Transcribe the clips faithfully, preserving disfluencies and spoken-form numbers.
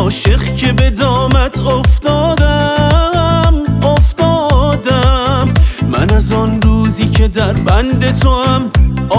عاشق که به دامت افتادم افتادم من از آن روزی که در بند تو هم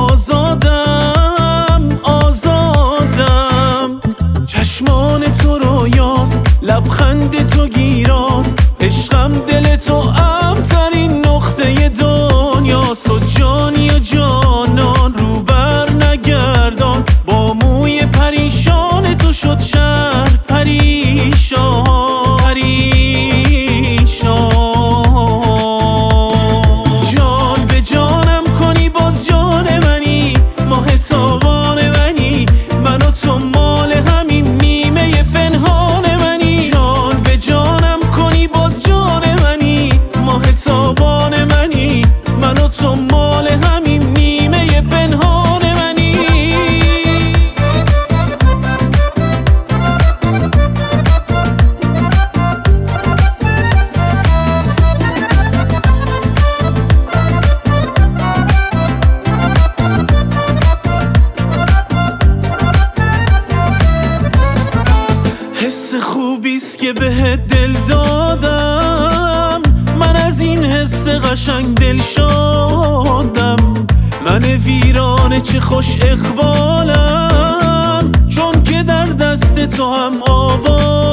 آزادم آزادم چشمان تو رویاست لبخند تو گیراست عشقم دل تو امترین نقطه دنیاست تو جانی و جانان رو بر نگردان با موی پریشان تو شد شهر پریشان پریشان جان به جانم کنی باز جان منی ماه تابان منی من و تو مال همین نیمه پنهان منی جان به جانم کنی باز جان منی ماه تابان منی من و تو مال همین نیمه پنهان منی حس خوبیست که بهت دل دادم من از این حس قشنگ دل شدم من ویرانه چه خوش اقبالم چون که در دست تو هم آباد